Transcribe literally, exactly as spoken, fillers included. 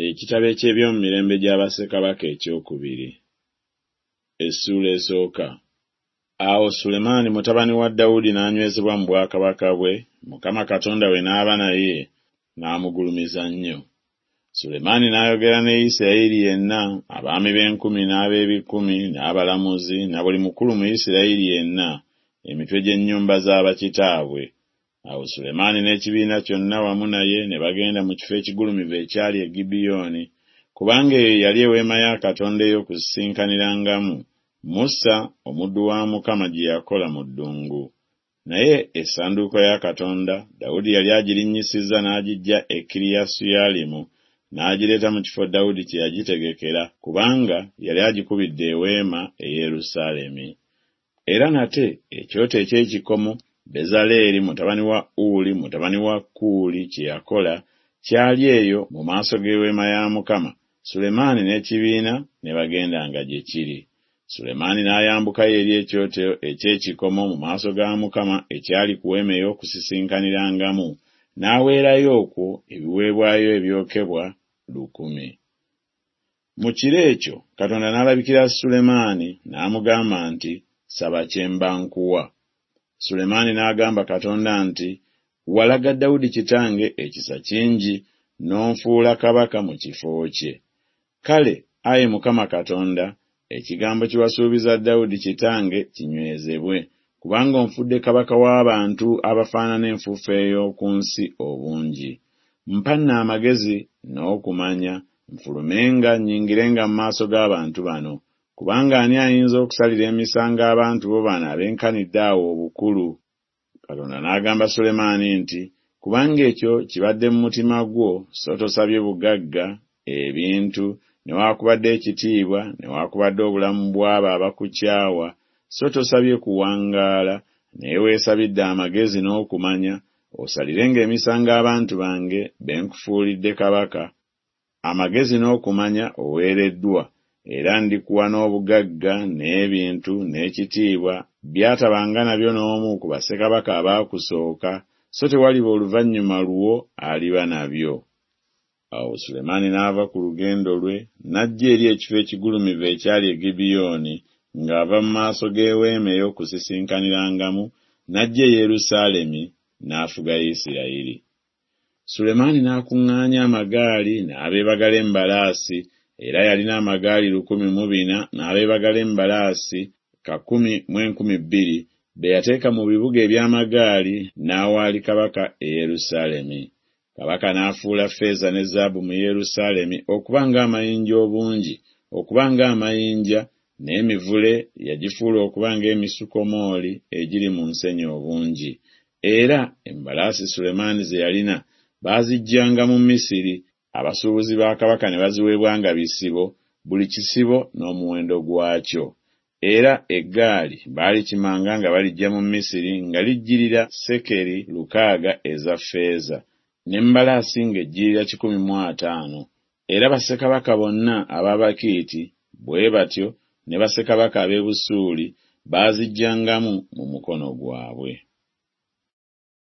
Ekitabo eky'ebyomu mirembe gy'Abassekabaka ekyokubiri. Essuula esooka. Awo Sulemaani mutabani wa Dawudi n'anywezebwa mu bwakabaka bwe, Mukama Katonda we n'aba naye, n'amugulumiza nnyo. Sulemaani n'ayogera ne Isirayiri yenna, abaami b'enkumi n'ab'ebikumi, n'abalamuzi, na buli mukulu mu Isirayiri yenna, emitwe gy'ennyumba z'abakitaabwe. Awo Sulemaani n'ekibiina kyonna wamu naye ne bagenda mu kifo ekigulumivu ekyali e Gibyoni, kubanga eyo yali eweema ya Katonda ey'okusisinkaniramu Musa omuddu wa Mukama gye yakola mu ddungu. Naye essanduuko ya Katonda Dawudi yali agirinnyisizza n'agiggya e Kiriyasuyalimu, n'agireeta mu kifo Dawudi kye yagitegekera, kubanga yali agikubidde eweema e Yerusaalemi. Era nate ekyoto eky'ekikomo Bezaleeri mutabani wa Uli mutabani wa Kuuli kye yakola kyali eyo mu maaso g'eweema ya Mukama. Sulemaani n'ekibiina ne bagendanga gye kiri. Sulemaani n'ayambuka eri ekyoto eky'ekikomo mu maaso ga Mukama ekyali ku weema ey'okusisinkaniramu, n'aweerayo okwo ebiweebwayo ebyokebwa lukumi. Mu kiro ekyo Katonda n'alabikira Sulemaani n'amugamba nti, "Saba kye mba nkuwa." Sulemaani n'agamba Katonda nti, "Walaga Dawudi kitange ekisa kingi, n'onfuula kabaka mu kifo kye. Kale, Ayi Mukama Katonda, ekigambo kye wasuubiza Dawudi kitange kinywezebwe, kubanga onfudde kabaka w'abantu abafaanana enfuufu ey'oku nsi obungi. Mpanna amagezi n'okumanya, nfulumenga nnyingirenga mu maaso g'abantu bano, kubanga ani ayinza okusalira emisango abantu bo bano abenkanidde awo obukulu?" Katonda n'agamba Sulemaani nti, "Kubanga ekyo kibadde mu mutima gwo, so tosabye bugagga, ebintu, newaakubadde ekitiibwa, newaakubadde obulamu bw'abo abakukyawa, so tosabye kuwangaala, naye weesabidde amagezi n'okumanya, osalirenga emisango abantu bange be nkufuulidde kabaka. Amagezi n'okumanya oweereddwa, era ndikuwa n'obugagga, n'ebintu, n'ekitiibwa, byatabanga nabyo n'omu ku bassekabaka abaakusooka, so tewaliba oluvannyuma lwo aliba nabyo." Awo Sulemaani n'ava ku lugendo lwe, n'ajja eri ekifo ekigulumivu ekyali e Gibyoni, ng'ava mu maaso g'eweema ey'okusisinkaniramu, n'ajja e Yerusaalemi, n'afuga Isirayiri. Sulemaani n'akuŋŋaanya amagaali n'abeebagala embalaasi, era yalina amagaali lukumi mu bina n'abeebagala embalaasi kakumi mu enkumi bbiri, be yateeka mu bibuga eby'amagaali n'awaali kabaka e Yerusaalemi. Kabaka n'afuula ffeeza ne zaabu mu Yerusaalemi okuba ng'amayinja obungi, okuba ng'amayinja, n'emivule yagifuula okuba ng'emisukomooli egiri mu nsenyi obungi. Era embalaasi Sulemaani ze yalina baaziggyanga mu Misiri, abasuubuzi ba kabaka ne baziweebwanga bisibo, buli kisibo n'omuwendo gwakyo. Era eggaali baalikimanga nga balijja mu Misiri nga lijjirira sekeri lukaaga eza ffeeza, n'embalaasi ng'ejjirira kikumi mu ataano. Era bassekabaka bonna ab'Abakiiti bwe batyo ne bassekabaka ab'e Busuuli baazigyangamu mu mukono gwabwe.